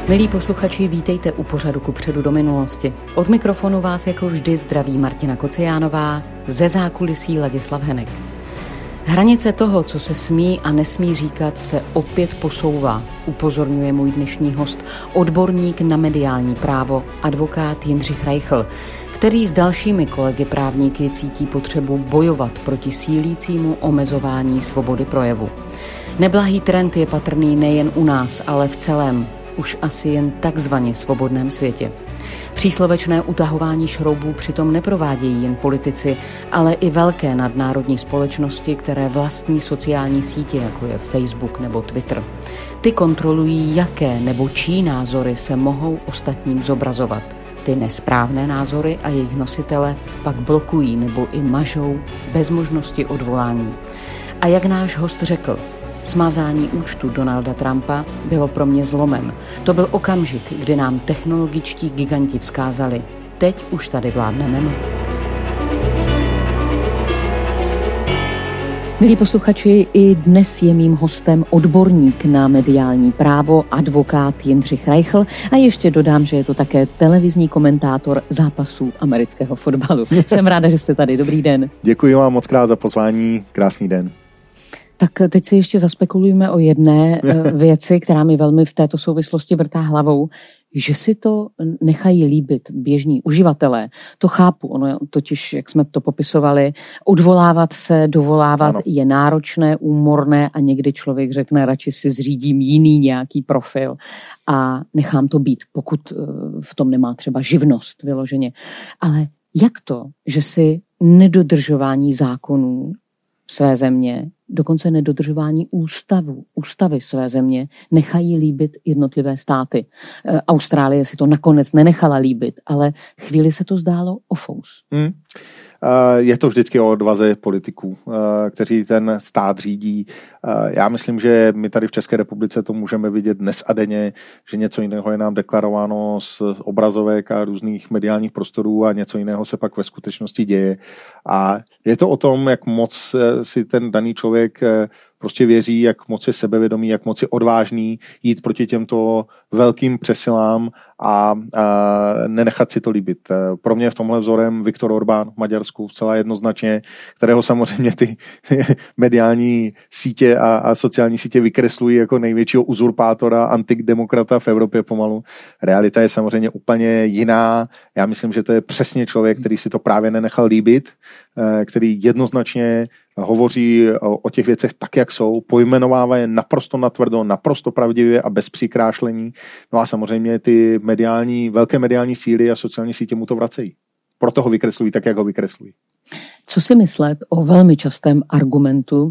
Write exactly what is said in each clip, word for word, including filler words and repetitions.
Milí posluchači, vítejte u pořadu Kupředu do minulosti. Od mikrofonu vás jako vždy zdraví Martina Kociánová, ze zákulisí Ladislav Henek. Hranice toho, co se smí a nesmí říkat, se opět posouvá, upozorňuje můj dnešní host, odborník na mediální právo, advokát Jindřich Reichl, který s dalšími kolegy právníky cítí potřebu bojovat proti sílícímu omezování svobody projevu. Neblahý trend je patrný nejen u nás, ale v celém, už asi jen takzvaně svobodném světě. Příslovečné utahování šroubů přitom neprovádějí jen politici, ale i velké nadnárodní společnosti, které vlastní sociální sítě, jako je Facebook nebo Twitter. Ty kontrolují, jaké nebo čí názory se mohou ostatním zobrazovat. Ty nesprávné názory a jejich nositele pak blokují nebo i mažou bez možnosti odvolání. A jak náš host řekl, smazání účtu Donalda Trumpa bylo pro mě zlomem. To byl okamžik, kdy nám technologičtí giganti vzkázali, teď už tady vládneme my. Milí posluchači, i dnes je mým hostem odborník na mediální právo, advokát Jindřich Reichl a ještě dodám, že je to také televizní komentátor zápasů amerického fotbalu. Jsem ráda, že jste tady. Dobrý den. Děkuji vám moc krát za pozvání. Krásný den. Tak teď si ještě zaspekulujeme o jedné věci, která mi velmi v této souvislosti vrtá hlavou, že si to nechají líbit běžní uživatelé. To chápu, ono totiž, jak jsme to popisovali, odvolávat se, dovolávat ano. Je náročné, úmorné a někdy člověk řekne, radši si zřídím jiný nějaký profil a nechám to být, pokud v tom nemá třeba živnost vyloženě. Ale jak to, že si nedodržování zákonů své země, dokonce nedodržování ústavu, ústavy své země nechají líbit jednotlivé státy. Austrálie si to nakonec nenechala líbit, ale chvíli se to zdálo ofous. Hmm. Je to vždycky o odvaze politiků, kteří ten stát řídí. Já myslím, že my tady v České republice to můžeme vidět dnes a denně, že něco jiného je nám deklarováno z obrazovek a různých mediálních prostorů a něco jiného se pak ve skutečnosti děje. A je to o tom, jak moc si ten daný člověk prostě věří, jak moc je sebevědomý, jak moc je odvážný jít proti těmto velkým přesilám a, a nenechat si to líbit. Pro mě v tomhle vzorem Viktor Orbán v Maďarsku celá jednoznačně, kterého samozřejmě ty mediální sítě a, a sociální sítě vykreslují jako největšího uzurpátora, antidemokrata v Evropě pomalu. Realita je samozřejmě úplně jiná. Já myslím, že to je přesně člověk, který si to právě nenechal líbit, který jednoznačně hovoří o, o těch věcech tak, jak jsou, pojmenovává je naprosto natvrdo, naprosto pravdivě a bez přikrášlení. No a samozřejmě ty mediální, velké mediální síly a sociální sítě mu to vracejí. Proto ho vykreslují tak, jak ho vykreslují. Co si myslet o velmi častém argumentu,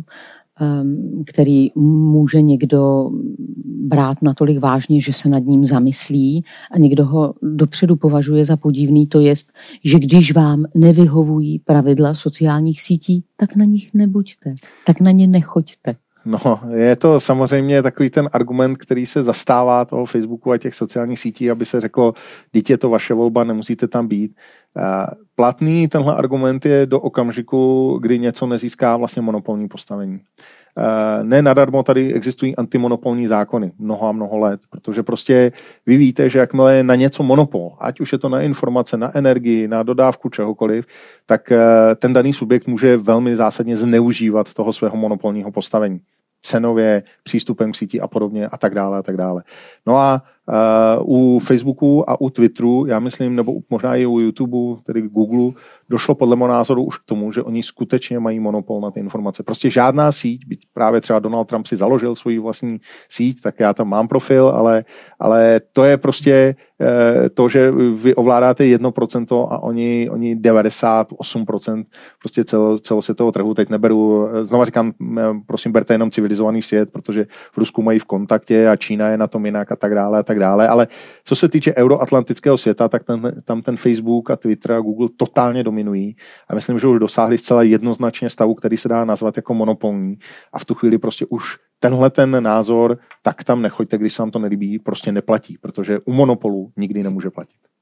který může někdo brát natolik vážně, že se nad ním zamyslí a někdo ho dopředu považuje za podivný, to jest, že když vám nevyhovují pravidla sociálních sítí, tak na nich nebuďte, tak na ně nechoďte. No, je to samozřejmě takový ten argument, který se zastává toho Facebooku a těch sociálních sítí, aby se řeklo, dítě je to vaše volba, nemusíte tam být. Platný tenhle argument je do okamžiku, kdy něco nezíská vlastně monopolní postavení. Ne nadarmo tady existují antimonopolní zákony mnoho a mnoho let, protože prostě vy víte, že jakmile je na něco monopol, ať už je to na informace, na energii, na dodávku čehokoliv, tak ten daný subjekt může velmi zásadně zneužívat toho svého monopolního postavení. Cenově, přístupem k síti a podobně a tak dále a tak dále. No a uh, u Facebooku a u Twitteru, já myslím, nebo možná i u YouTube, tedy Google, došlo podle mého názoru už k tomu, že oni skutečně mají monopol na ty informace. Prostě žádná síť, byť právě třeba Donald Trump si založil svůj vlastní síť, tak já tam mám profil, ale, ale to je prostě eh, to, že vy ovládáte jedno procento a oni, oni devadesát osm procent prostě celo, celosvětového trhu. Teď neberu, znova říkám, prosím, berte jenom civilizovaný svět, protože v Rusku mají v kontaktě a Čína je na tom jinak a tak dále a tak dále. Ale co se týče euroatlantického světa, tak ten, tam ten Facebook a Twitter a Google totálně dominují a myslím, že už dosáhli zcela jednoznačně stavu, který se dá nazvat jako monopolní a v tu chvíli prostě už tenhle ten názor, tak tam nechoďte, když se vám to nelíbí, prostě neplatí, protože u monopolu nikdy nemůže platit.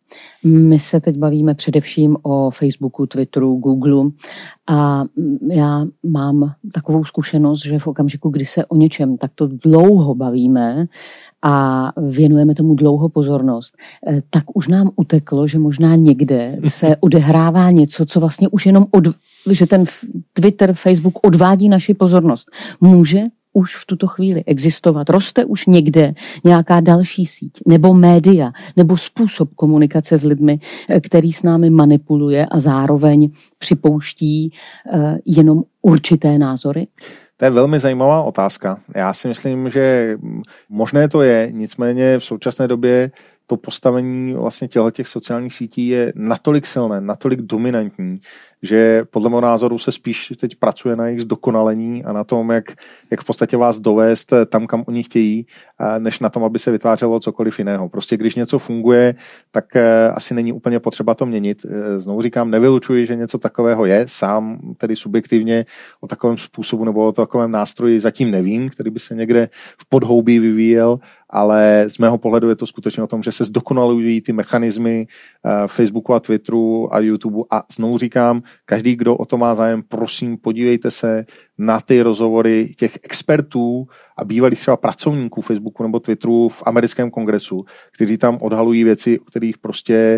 My se teď bavíme především o Facebooku, Twitteru, Googleu a já mám takovou zkušenost, že v okamžiku, kdy se o něčem takto dlouho bavíme a věnujeme tomu dlouho pozornost, tak už nám uteklo, že možná někde se odehrává něco, co vlastně už jenom, od, že ten Twitter, Facebook odvádí naši pozornost. Může už v tuto chvíli existovat. Roste už někde nějaká další síť, nebo média, nebo způsob komunikace s lidmi, který s námi manipuluje a zároveň připouští uh, jenom určité názory? To je velmi zajímavá otázka. Já si myslím, že možné to je, nicméně v současné době to postavení vlastně těch sociálních sítí je natolik silné, natolik dominantní, že podle mého názoru se spíš teď pracuje na jejich zdokonalení a na tom, jak, jak v podstatě vás dovést tam, kam oni chtějí, než na tom, aby se vytvářelo cokoliv jiného. Prostě když něco funguje, tak asi není úplně potřeba to měnit. Znovu říkám, nevylučuji, že něco takového je, sám tedy subjektivně o takovém způsobu nebo o takovém nástroji zatím nevím, který by se někde v podhoubí vyvíjel, ale z mého pohledu je to skutečně o tom, že se zdokonalují ty mechanismy Facebooku a Twitteru a YouTubeu a znovu říkám, každý, kdo o to má zájem, prosím, podívejte se na ty rozhovory těch expertů a bývalých třeba pracovníků Facebooku nebo Twitteru v americkém kongresu, kteří tam odhalují věci, o kterých prostě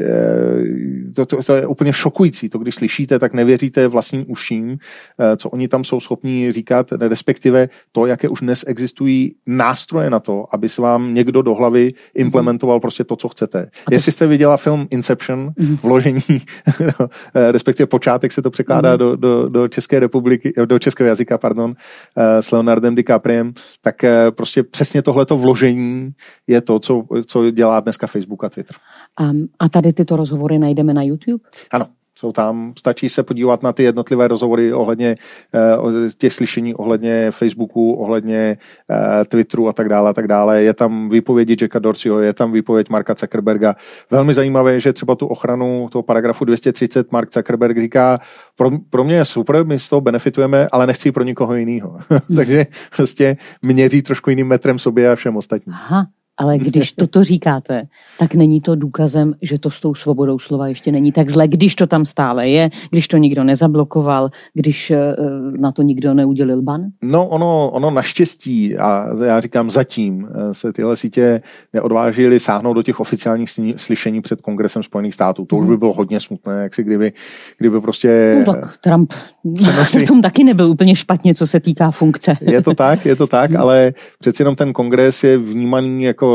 to, to, to je úplně šokující. To, když slyšíte, tak nevěříte vlastním uším, co oni tam jsou schopní říkat, respektive to, jaké už dnes existují nástroje na to, aby se vám někdo do hlavy implementoval mm-hmm. prostě to, co chcete. To... Jestli jste viděla film Inception, mm-hmm. vložení, respektive počátek se to překládá mm-hmm. do, do, do České republiky, do českého jazyka, pardon, s Leonardem DiCapriem, tak prostě přesně tohleto vložení je to, co, co dělá dneska Facebook a Twitter. Um, a tady tyto rozhovory najdeme na YouTube? Ano, jsou tam, stačí se podívat na ty jednotlivé rozhovory ohledně eh, těch slyšení ohledně Facebooku, ohledně eh, Twitteru a tak dále a tak dále. Je tam výpovědi Jacka Dorseyho, je tam výpověď Marka Zuckerberga. Velmi zajímavé je, že třeba tu ochranu toho paragrafu dvě stě třicet Mark Zuckerberg říká, pro, pro mě je super, my z toho benefitujeme, ale nechci pro nikoho jiného. Takže prostě měří trošku jiným metrem sobě a všem ostatním. Aha. Ale když toto říkáte, tak není to důkazem, že to s tou svobodou slova ještě není tak zlé, když to tam stále je, když to nikdo nezablokoval, když na to nikdo neudělil ban? No ono, ono naštěstí, a já říkám zatím, se tyhle sítě neodvážily sáhnout do těch oficiálních slyšení před Kongresem Spojených států. To už by bylo hodně smutné, jak si kdyby, kdyby prostě... No tak Trump v tom taky nebyl úplně špatně, co se týká funkce. Je to tak, je to tak, ale přeci jenom ten kongres je vnímaný jako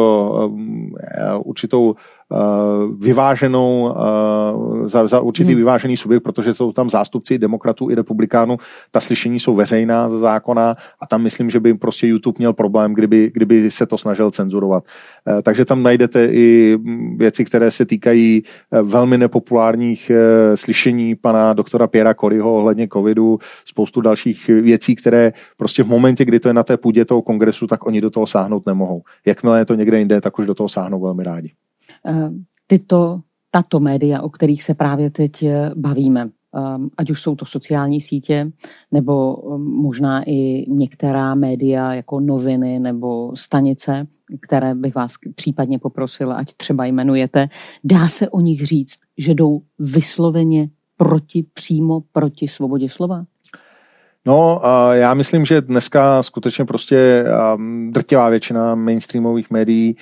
určitou vyváženou, za, za určitý hmm. vyvážený subjekt, protože jsou tam zástupci demokratů i republikánů, ta slyšení jsou veřejná ze zákona a tam myslím, že by prostě YouTube měl problém, kdyby, kdyby se to snažil cenzurovat. Takže tam najdete i věci, které se týkají velmi nepopulárních slyšení pana doktora Pierra Koryho ohledně covidu, spoustu dalších věcí, které prostě v momentě, kdy to je na té půdě toho kongresu, tak oni do toho sáhnout nemohou. Jakmile je to někde jinde, tak už do toho sáhnou velmi rádi. Tyto, tato média, o kterých se právě teď bavíme, ať už jsou to sociální sítě, nebo možná i některá média jako noviny nebo stanice, které bych vás případně poprosila, ať třeba jmenujete, dá se o nich říct, že jdou vysloveně proti, přímo proti svobodě slova? No, já myslím, že dneska skutečně prostě drtivá většina mainstreamových médií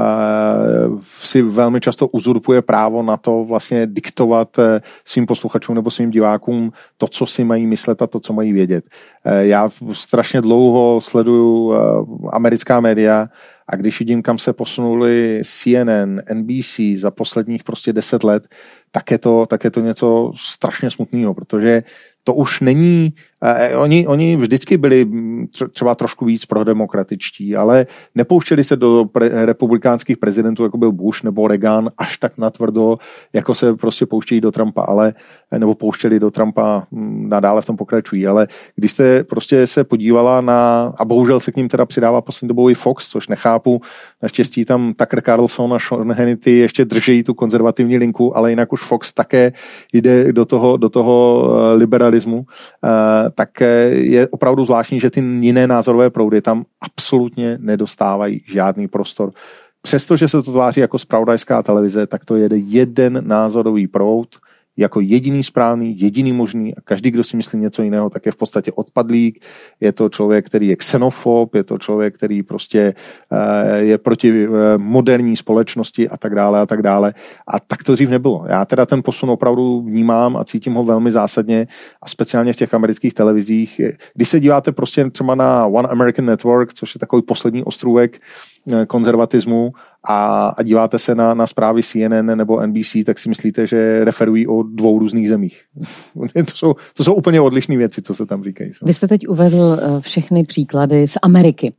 si velmi často uzurpuje právo na to vlastně diktovat svým posluchačům nebo svým divákům to, co si mají myslet a to, co mají vědět. Já strašně dlouho sleduju americká média a když vidím, kam se posunuli C N N, N B C za posledních prostě deset let, tak je to, tak je to něco strašně smutného, protože to už není, eh, oni, oni vždycky byli třeba trošku víc prodemokratičtí, ale nepouštěli se do pre, republikánských prezidentů, jako byl Bush nebo Reagan, až tak natvrdo, jako se prostě pouštějí do Trumpa, ale, nebo pouštěli do Trumpa, nadále v tom pokračují, ale když jste prostě se podívala na, a bohužel se k ním teda přidává poslední dobou i Fox, což nechápu, naštěstí tam Tucker Carlson a Sean Hannity ještě drží tu konzervativní linku, ale jinak už Fox také jde do toho, do toho liberalismu, tak je opravdu zvláštní, že ty jiné názorové proudy tam absolutně nedostávají žádný prostor. přestože se to tváří jako zpravodajská televize, tak to jede jeden názorový proud, jako jediný správný, jediný možný a každý, kdo si myslí něco jiného, tak je v podstatě odpadlík. Je to člověk, který je xenofob, je to člověk, který prostě je proti moderní společnosti a tak dále a tak dále. A tak to dřív nebylo. Já teda ten posun opravdu vnímám a cítím ho velmi zásadně a speciálně v těch amerických televizích. Když se díváte prostě třeba na One American Network, což je takový poslední ostrůvek konzervatismu, a, a díváte se na, na zprávy C N N nebo N B C, tak si myslíte, že referují o dvou různých zemích. to, jsou, to jsou úplně odlišné věci, co se tam říkají. Vy jste teď uvedl všechny příklady z Ameriky.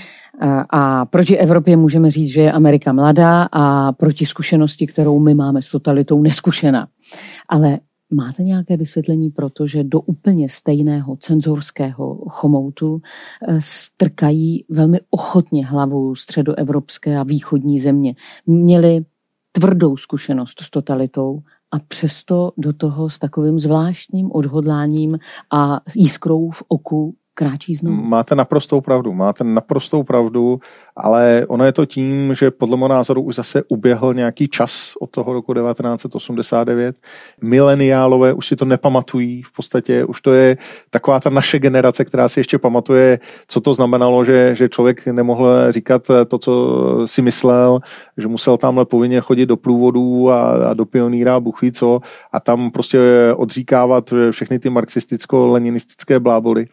A proti Evropě můžeme říct, že je Amerika mladá a proti zkušenosti, kterou my máme s totalitou, neskušená. Ale máte nějaké vysvětlení, protože do úplně stejného cenzorského chomoutu strkají velmi ochotně hlavu středoevropské a východní země. Měli tvrdou zkušenost s totalitou a přesto do toho s takovým zvláštním odhodláním a jiskrou v oku kráčí znovu. Máte naprostou pravdu, máte naprostou pravdu, ale ono je to tím, že podle mého názoru už zase uběhl nějaký čas od toho roku devatenáct set osmdesát devět. Mileniálové už si to nepamatují, v podstatě už to je taková ta naše generace, která si ještě pamatuje, co to znamenalo, že, že člověk nemohl říkat to, co si myslel, že musel tamhle povinně chodit do průvodů a, a do pionýra, Bůh ví co, a tam prostě odříkávat všechny ty marxisticko-leninistické bláboli.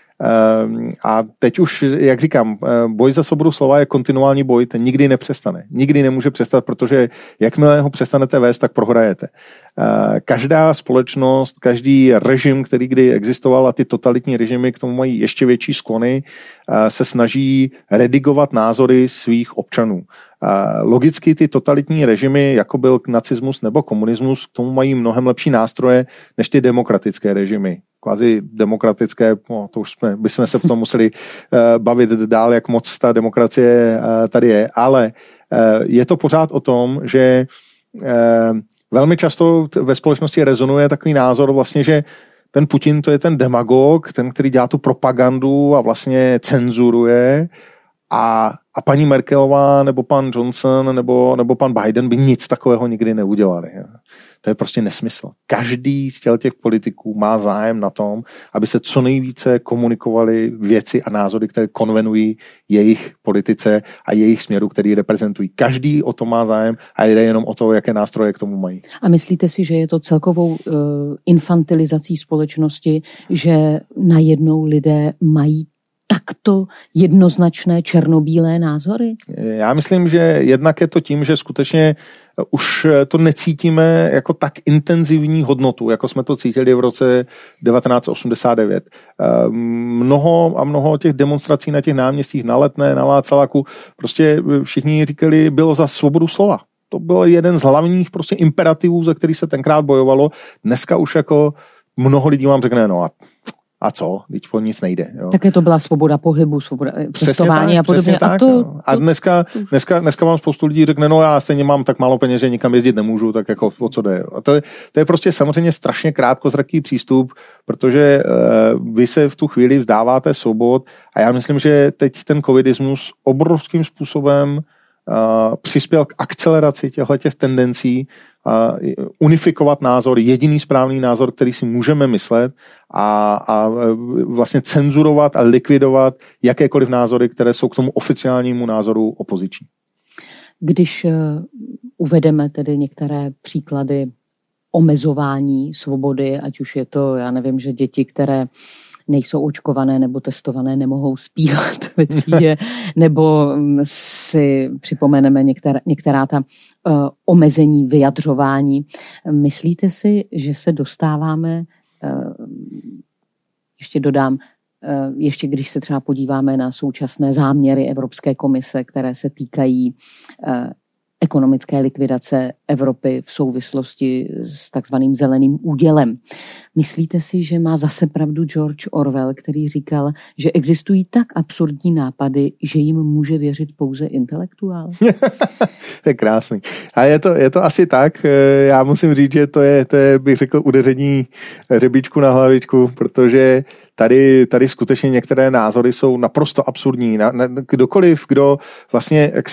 A teď už, jak říkám, boj za svobodu slova je kontinuální boj, ten nikdy nepřestane. Nikdy nemůže přestat, protože jakmile ho přestanete vést, tak prohrajete. Každá společnost, každý režim, který kdy existoval, a ty totalitní režimy k tomu mají ještě větší sklony, se snaží redigovat názory svých občanů. Logicky ty totalitní režimy, jako byl nacismus nebo komunismus, k tomu mají mnohem lepší nástroje než ty demokratické režimy. Kvázi demokratické, no, to už jsme, bychom se v tom museli uh, bavit dál, jak moc ta demokracie uh, tady je, ale uh, je to pořád o tom, že uh, velmi často ve společnosti rezonuje takový názor vlastně, že ten Putin to je ten demagog, ten, který dělá tu propagandu a vlastně cenzuruje a, a paní Merkelová nebo pan Johnson nebo, nebo pan Biden by nic takového nikdy neudělali. To je prostě nesmysl. Každý z těch politiků má zájem na tom, aby se co nejvíce komunikovaly věci a názory, které konvenují jejich politice a jejich směru, který reprezentují. Každý o to má zájem a jde jenom o to, jaké nástroje k tomu mají. A myslíte si, že je to celkovou uh, infantilizací společnosti, že najednou lidé mají takto jednoznačné černobílé názory? Já myslím, že jednak je to tím, že skutečně už to necítíme jako tak intenzivní hodnotu, jako jsme to cítili v roce devatenáct set osmdesát devět. Mnoho a mnoho těch demonstrací na těch náměstích, na Letné, na Václaváku, prostě všichni říkali, bylo za svobodu slova. To byl jeden z hlavních prostě imperativů, za který se tenkrát bojovalo. Dneska už jako mnoho lidí vám řekne, no a A co? Teď po nic nejde. Jo. Také to byla svoboda pohybu, svoboda cestování a podobně. Tak, a, to, no. a dneska, dneska, dneska vám spoustu lidí řekne, no já stejně mám tak málo peněz, že nikam jezdit nemůžu, tak jako o co jde. A to je, to je prostě samozřejmě strašně krátkozraký přístup, protože uh, vy se v tu chvíli vzdáváte svobod a já myslím, že teď ten covidismus obrovským způsobem Uh, přispěl k akceleraci těchto tendencí uh, unifikovat názor, jediný správný názor, který si můžeme myslet a, a vlastně cenzurovat a likvidovat jakékoliv názory, které jsou k tomu oficiálnímu názoru opoziční. Když uh, uvedeme tedy některé příklady omezování svobody, ať už je to, já nevím, že děti, které nejsou očkované nebo testované, nemohou zpívat ve třídě, nebo si připomeneme některá, některá ta uh, omezení vyjadřování. Myslíte si, že se dostáváme, uh, ještě dodám, uh, ještě když se třeba podíváme na současné záměry Evropské komise, které se týkají uh, ekonomické likvidace Evropy v souvislosti s takzvaným zeleným údělem. Myslíte si, že má zase pravdu George Orwell, který říkal, že existují tak absurdní nápady, že jim může věřit pouze intelektuál? To je krásný. A je to, je to asi tak. Já musím říct, že to je, to je, bych řekl, udeření řebíčku na hlavičku, protože tady, tady skutečně některé názory jsou naprosto absurdní. Na, na, kdokoliv, kdo vlastně jaksi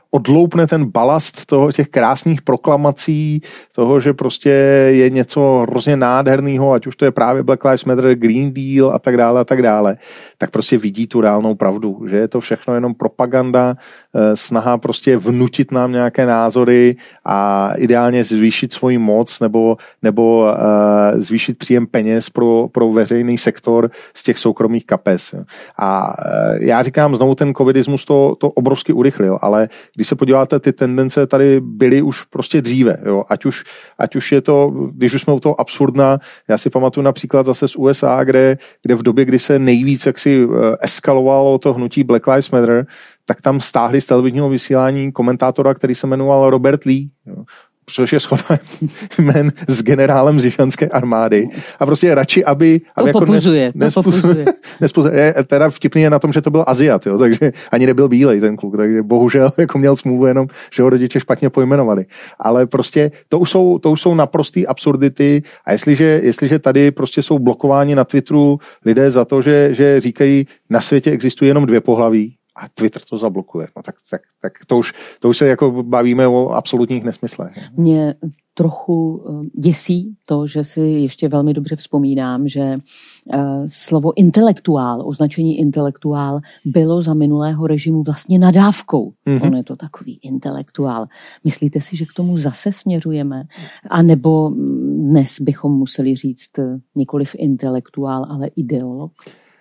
odloupne ten balast toho těch krásných proklamací, toho, že prostě je něco hrozně nádherného, ať už to je právě Black Lives Matter, Green Deal a tak dále a tak dále, tak prostě vidí tu reálnou pravdu, že je to všechno jenom propaganda, snaha prostě vnutit nám nějaké názory a ideálně zvýšit svoji moc nebo, nebo uh, zvýšit příjem peněz pro, pro veřejný sektor z těch soukromých kapes. A uh, já říkám, znovu ten covidismus to, to obrovsky urychlil, ale když se podíváte, ty tendence tady byly už prostě dříve, jo? Ať už, ať už je to, když už jsme u toho absurdna, já si pamatuju například zase z U S A, kde, kde v době, kdy se nejvíc jaksi uh, eskalovalo to hnutí Black Lives Matter, tak tam stáhli z televizního vysílání komentátora, který se jmenoval Robert Lee, jo, což je shoda jmen s generálem zišanské armády. A prostě radši, aby... To aby popuzuje, jako nes, to popuzuje. Nespuzuje. Je, teda vtipný je na tom, že to byl Aziat, jo, takže ani nebyl bílej ten kluk, takže bohužel jako měl smůlu jenom, že ho rodiče špatně pojmenovali. Ale prostě to už jsou, to už jsou naprostý absurdity a jestliže, jestliže tady prostě jsou blokováni na Twitteru lidé za to, že, že říkají, na světě existuje jenom dvě pohlaví, a Twitter to zablokuje. No tak, tak, tak to, už, to už se jako bavíme o absolutních nesmyslech. Mě trochu děsí to, že si ještě velmi dobře vzpomínám, že slovo intelektuál, označení intelektuál bylo za minulého režimu vlastně nadávkou. Mm-hmm. On je to takový intelektuál. Myslíte si, že k tomu zase směřujeme? A nebo dnes bychom museli říct nikoliv intelektuál, ale ideolog?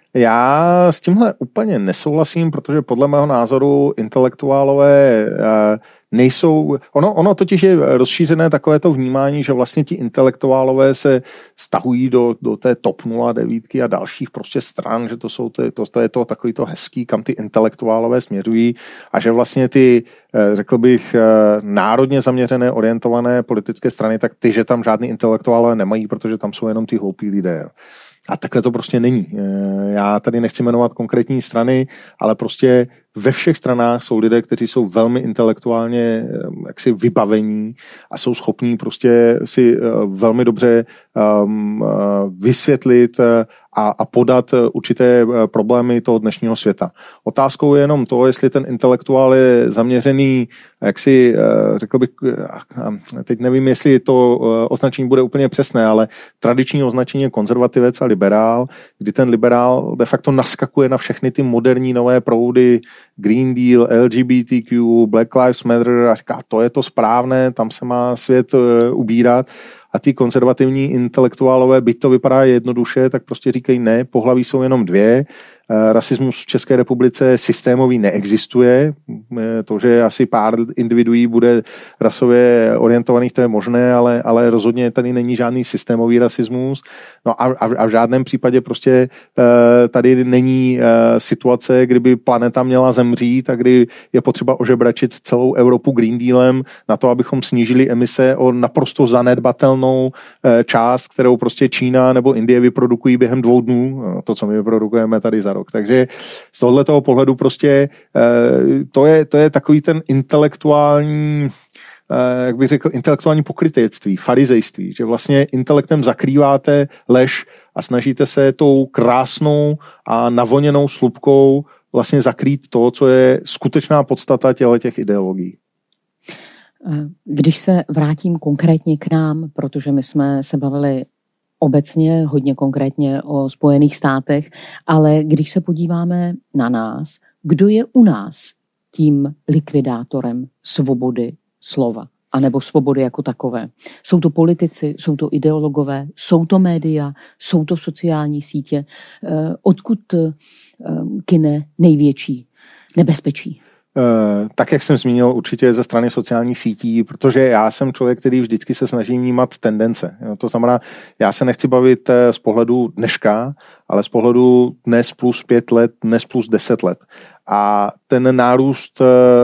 Já s tímhle úplně nesouhlasím, protože podle mého názoru intelektuálové nejsou, ono, ono totiž je rozšířené takové to vnímání, že vlastně ti intelektuálové se stahují do, do té TOP nula devět a dalších prostě stran, že to jsou to, to, to je to takový to hezký, kam ty intelektuálové směřují a že vlastně ty, řekl bych, národně zaměřené, orientované politické strany, tak ty, že tam žádný intelektuálové nemají, protože tam jsou jenom ty hloupí lidé. A takhle to prostě není. Já tady nechci jmenovat konkrétní strany, ale prostě ve všech stranách jsou lidé, kteří jsou velmi intelektuálně jaksi vybavení a jsou schopní prostě si velmi dobře um, vysvětlit a, a podat určité problémy toho dnešního světa. Otázkou je jenom to, jestli ten intelektuál je zaměřený, jaksi, řekl bych, teď nevím, jestli to označení bude úplně přesné, ale tradiční označení je konzervativec a liberál, kdy ten liberál de facto naskakuje na všechny ty moderní nové proudy, Green Deal, L G B T Q, Black Lives Matter a říká, to je to správné, tam se má svět ubírat. A ty konzervativní intelektuálové, byť to vypadá jednoduše, tak prostě říkají ne, pohlaví jsou jenom dvě. Rasismus v České republice systémový neexistuje. To, že asi pár individuí bude rasově orientovaných, to je možné, ale, ale rozhodně tady není žádný systémový rasismus. No a, a v žádném případě prostě tady není situace, kdyby planeta měla zemřít a kdy je potřeba ožebračit celou Evropu Green Dealem na to, abychom snížili emise o naprosto zanedbatelnou část, kterou prostě Čína nebo Indie vyprodukují během dvou dnů. To, co my vyprodukujeme tady za rok. Takže z tohoto pohledu prostě to je, to je takový ten intelektuální, jak bych řekl, intelektuální pokrytectví, farizejství, že vlastně intelektem zakrýváte lež a snažíte se tou krásnou a navoněnou slupkou vlastně zakrýt to, co je skutečná podstata těch ideologií. Když se vrátím konkrétně k nám, protože my jsme se bavili obecně, hodně konkrétně o Spojených státech, ale když se podíváme na nás, kdo je u nás tím likvidátorem svobody slova, anebo svobody jako takové? Jsou to politici, jsou to ideologové, jsou to média, jsou to sociální sítě. Odkud kyne největší nebezpečí? Tak, jak jsem zmínil, určitě ze strany sociálních sítí, protože já jsem člověk, který vždycky se snaží vnímat tendence. To znamená, já se nechci bavit z pohledu dneška, ale z pohledu dnes plus pět let, dnes plus deset let. A ten nárůst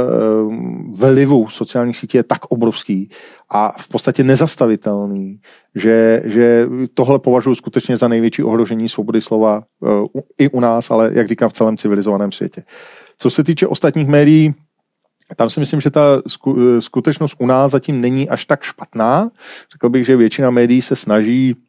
vlivu sociálních sítí je tak obrovský a v podstatě nezastavitelný, že, že tohle považuji skutečně za největší ohrožení svobody slova i u nás, ale jak říkám, v celém civilizovaném světě. Co se týče ostatních médií, tam si myslím, že ta skutečnost u nás zatím není až tak špatná. Řekl bych, že většina médií se snaží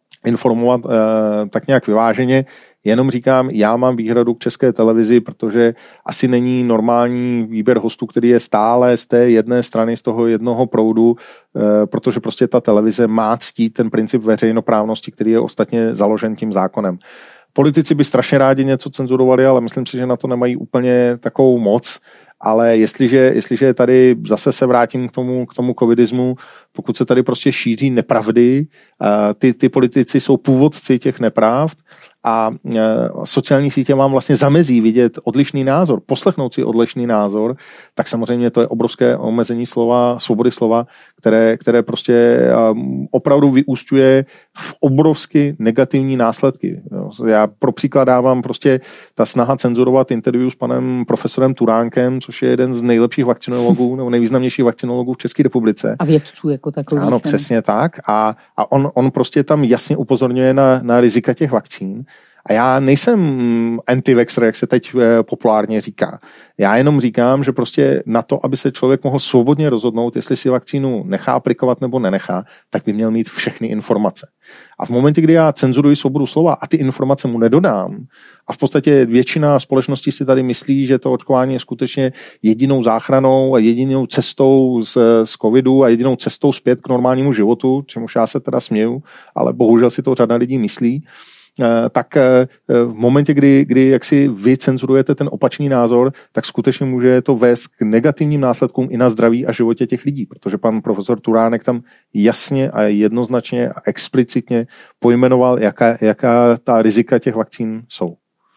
informovat uh, tak nějak vyváženě. Jenom říkám, já mám výhradu k České televizi, protože asi není normální výběr hostů, který je stále z té jedné strany, z toho jednoho proudu, protože prostě ta televize má ctít ten princip veřejnoprávnosti, který je ostatně založen tím zákonem. Politici by strašně rádi něco cenzurovali, ale myslím si, že na to nemají úplně takovou moc. Ale jestliže, jestliže tady zase se vrátím k tomu, k tomu covidismu, pokud se tady prostě šíří nepravdy, ty, ty politici jsou původci těch nepravd a sociální sítě vám vlastně zamezí vidět odlišný názor, poslechnout si odlišný názor, tak samozřejmě to je obrovské omezení slova, svobody slova, které, které prostě opravdu vyúsťuje v obrovsky negativní následky. Já pro příklad dávám prostě ta snaha cenzurovat interview s panem profesorem Turánkem, což je jeden z nejlepších vakcinologů nebo nejvýznamnějších vakcinologů v České republice. A vědců jako takový. Ano, přesně tak. A, a on, on prostě tam jasně upozorňuje na, na rizika těch vakcín. A já nejsem anti-vaxxer, jak se teď populárně říká. Já jenom říkám, že prostě na to, aby se člověk mohl svobodně rozhodnout, jestli si vakcínu nechá aplikovat nebo nenechá, tak by měl mít všechny informace. A v momentě, kdy já cenzuruji svobodu slova a ty informace mu nedodám, a v podstatě většina společností si tady myslí, že to očkování je skutečně jedinou záchranou a jedinou cestou z, z covidu a jedinou cestou zpět k normálnímu životu, čemuž já se teda směju, ale bohužel si to řada lidí myslí, tak v momentě, kdy, kdy jaksi vy cenzurujete ten opačný názor, tak skutečně může to vést k negativním následkům i na zdraví a životě těch lidí, protože pan profesor Turánek tam jasně a jednoznačně a explicitně pojmenoval, jaká, jaká ta rizika těch vakcín jsou.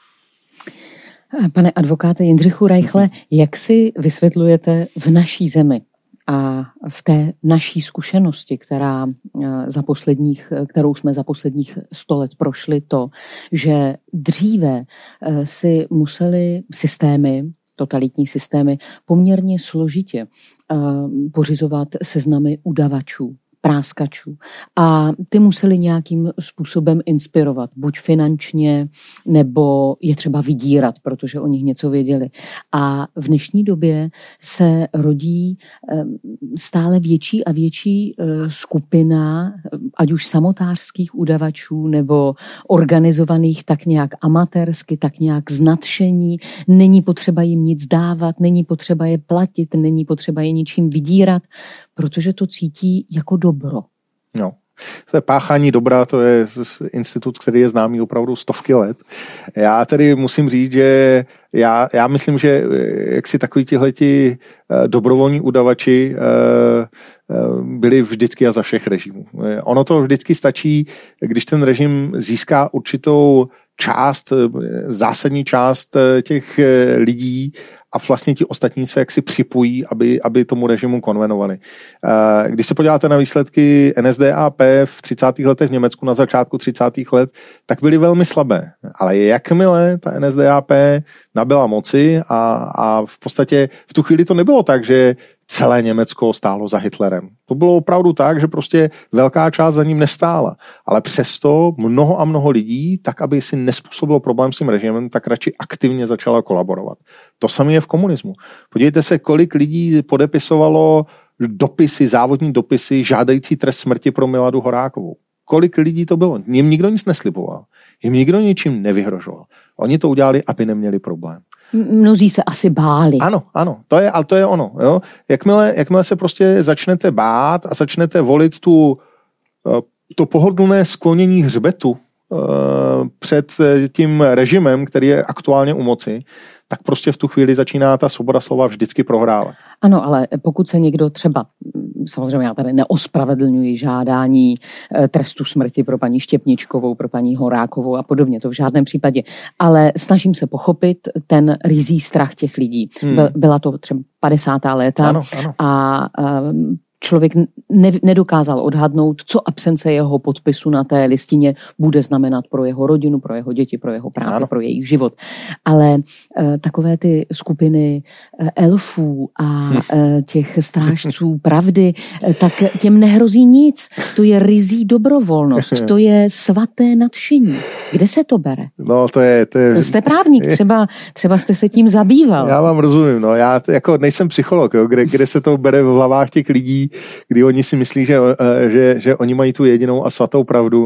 Pane advokáte Jindřichu Reichle, jak si vysvětlujete v naší zemi a v té naší zkušenosti, která za posledních, kterou jsme za posledních sto let prošli, to, že dříve si museli systémy, totalitní systémy, poměrně složitě pořizovat seznamy udavačů, práskačů. A ty museli nějakým způsobem inspirovat, buď finančně, nebo je třeba vydírat, protože o nich něco věděli. A v dnešní době se rodí stále větší a větší skupina, ať už samotářských udavačů, nebo organizovaných tak nějak amatérsky, tak nějak z nadšení. Není potřeba jim nic dávat, není potřeba je platit, není potřeba je ničím vydírat, protože to cítí jako dobro. No, to je páchání dobra, to je institut, který je známý opravdu stovky let. Já tedy musím říct, že já, já myslím, že jak si takový tihleti dobrovolní udavači byli vždycky a za všech režimů. Ono to vždycky stačí, když ten režim získá určitou část, zásadní část těch lidí a vlastně ti ostatní se jaksi připojí, aby, aby tomu režimu konvenovali. Když se podíváte na výsledky N S D A P v třicátých letech v Německu na začátku třicátých let, tak byly velmi slabé. Ale jakmile ta N S D A P nabyla moci a, a v podstatě v tu chvíli to nebylo tak, že celé Německo stálo za Hitlerem. To bylo opravdu tak, že prostě velká část za ním nestála. Ale přesto mnoho a mnoho lidí, tak aby si nespůsobilo problém s tím režimem, tak radši aktivně začala kolaborovat. To samé je v komunismu. Podívejte se, kolik lidí podepisovalo dopisy, závodní dopisy, žádající trest smrti pro Miladu Horákovou. Kolik lidí to bylo? Jim nikdo nic nesliboval. Jim nikdo ničím nevyhrožoval. Oni to udělali, aby neměli problém. Mnozí se asi báli. Ano, ano, to je, ale to je ono. Jo? Jakmile, jakmile se prostě začnete bát a začnete volit tu, to pohodlné sklonění hřbetu před tím režimem, který je aktuálně u moci, tak prostě v tu chvíli začíná ta svoboda slova vždycky prohrávat. Ano, ale pokud se někdo třeba, samozřejmě já tady neospravedlňuji žádání trestu smrti pro paní Štěpničkovou, pro paní Horákovou a podobně, to v žádném případě, ale snažím se pochopit ten rizí strach těch lidí. Hmm. Byla to třeba padesátá léta ano, ano. a, a člověk ne, nedokázal odhadnout, co absence jeho podpisu na té listině bude znamenat pro jeho rodinu, pro jeho děti, pro jeho práci, ano. pro jejich život. Ale e, takové ty skupiny e, elfů a e, těch strážců pravdy, e, tak těm nehrozí nic. To je rizí dobrovolnost, to je svaté nadšení. Kde se to bere? No, to je... To je... Jste právník, třeba, třeba jste se tím zabýval. Já vám rozumím, no. Já jako nejsem psycholog, jo, kde, kde se to bere v hlavách těch lidí. kdy oni si myslí, že, že, že oni mají tu jedinou a svatou pravdu.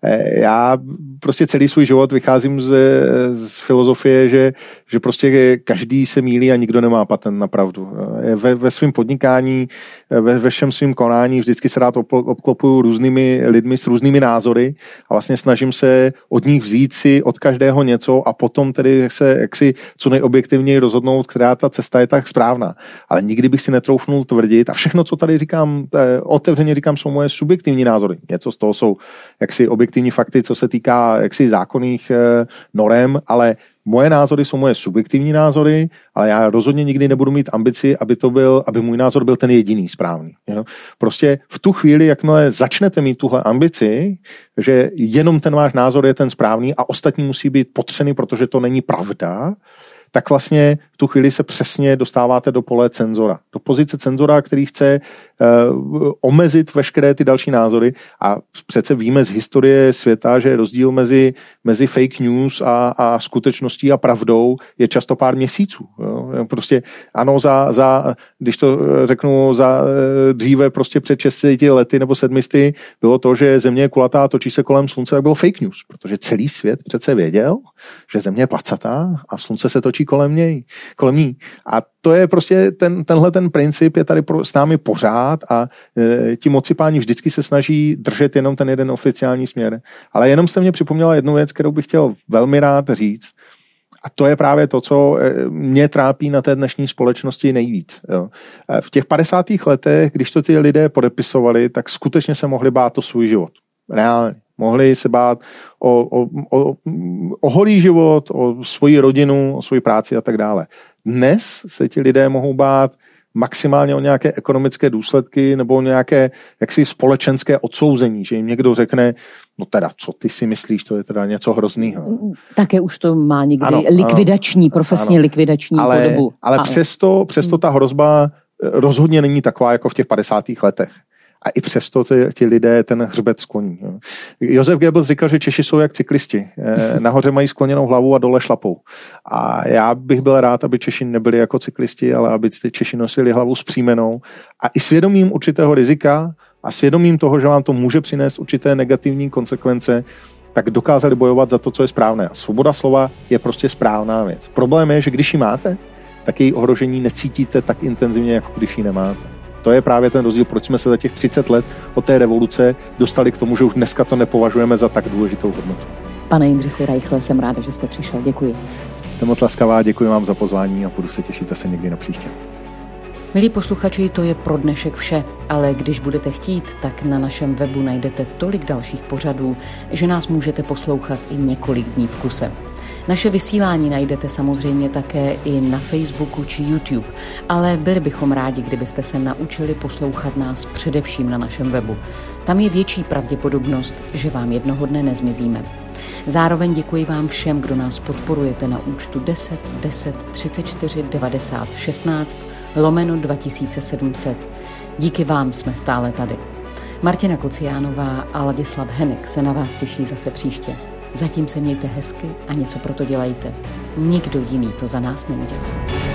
Já prostě celý svůj život vycházím z, z filozofie, že, že prostě každý se mýlí a nikdo nemá patent na pravdu. Ve, ve svém podnikání, ve, ve všem svým konání vždycky se rád obklopuju různými lidmi s různými názory a vlastně snažím se od nich vzít si od každého něco a potom tedy se jaksi co nejobjektivněji rozhodnout, která ta cesta je tak správná. Ale nikdy bych si netroufnul tvrdit a všechno, co tady říkám, otevřeně říkám, jsou moje subjektivní názory. Něco z toho jsou jaksi objektivní fakty, co se týká jaksi zákonných norem, ale moje názory jsou moje subjektivní názory, ale já rozhodně nikdy nebudu mít ambici, aby to byl, aby můj názor byl ten jediný správný. Jo? Prostě v tu chvíli, jakmile začnete mít tuhle ambici, že jenom ten váš názor je ten správný a ostatní musí být potřeny, protože to není pravda, tak vlastně v tu chvíli se přesně dostáváte do pole cenzora. Do pozice cenzora, který chce uh, omezit veškeré ty další názory a přece víme z historie světa, že rozdíl mezi, mezi fake news a, a skutečností a pravdou je často pár měsíců. Jo? Prostě ano, za, za, když to řeknu, za dříve prostě před šesti lety nebo sedmisty bylo to, že země je kulatá a točí se kolem slunce, tak bylo fake news, protože celý svět přece věděl, že země je placatá a slunce se točí kolem něj, kolem ní. A to je prostě ten, tenhle ten princip je tady pro, s námi pořád a e, ti mocipáni vždycky se snaží držet jenom ten jeden oficiální směr. Ale jenom jste mě připomněla jednu věc, kterou bych chtěl velmi rád říct. A to je právě to, co mě trápí na té dnešní společnosti nejvíc. Jo. V těch padesátých letech, když to ty lidé podepisovali, tak skutečně se mohli bát o svůj život. Reálně. Mohli se bát o, o, o, o holý život, o svoji rodinu, o svoji práci a tak dále. Dnes se ti lidé mohou bát maximálně o nějaké ekonomické důsledky nebo o nějaké jaksi společenské odsouzení, že jim někdo řekne, no teda, co ty si myslíš, to je teda něco hroznýho. Také už to má někdy ano, likvidační, ano, profesně ano. likvidační ale, podobu. Ale ano. přesto, přesto ta hrozba rozhodně není taková jako v těch padesátých letech. A i přesto ty, ti lidé ten hřbet skloní. Jo. Josef Goebbels říkal, že Češi jsou jak cyklisti. Nahoře mají skloněnou hlavu a dole šlapou. A já bych byl rád, aby Češi nebyli jako cyklisti, ale aby ty Češi nosili hlavu zpřímenou. A i svědomím určitého rizika a svědomím toho, že vám to může přinést určité negativní konsekvence, tak dokázali bojovat za to, co je správné. A svoboda slova je prostě správná věc. Problém je, že když ji máte, tak její ohrožení necítíte tak intenzivně, jako když ji nemáte. To je právě ten rozdíl, proč jsme se za těch třicet let od té revoluce dostali k tomu, že už dneska to nepovažujeme za tak důležitou hodnotu. Pane Jindřichu Reichle, jsem ráda, že jste přišel. Děkuji. Jste moc laskavá, děkuji vám za pozvání a budu se těšit zase někdy na příště. Milí posluchači, to je pro dnešek vše, ale když budete chtít, tak na našem webu najdete tolik dalších pořadů, že nás můžete poslouchat i několik dní v kuse. Naše vysílání najdete samozřejmě také i na Facebooku či YouTube, ale byli bychom rádi, kdybyste se naučili poslouchat nás především na našem webu. Tam je větší pravděpodobnost, že vám jednoho dne nezmizíme. Zároveň děkuji vám všem, kdo nás podporujete na účtu deset deset třicet čtyři devadesát šestnáct lomeno dva tisíce sedm set. Díky vám jsme stále tady. Martina Kociánová a Ladislav Henek se na vás těší zase příště. Zatím se mějte hezky a něco pro to dělejte. Nikdo jiný to za nás neudělá.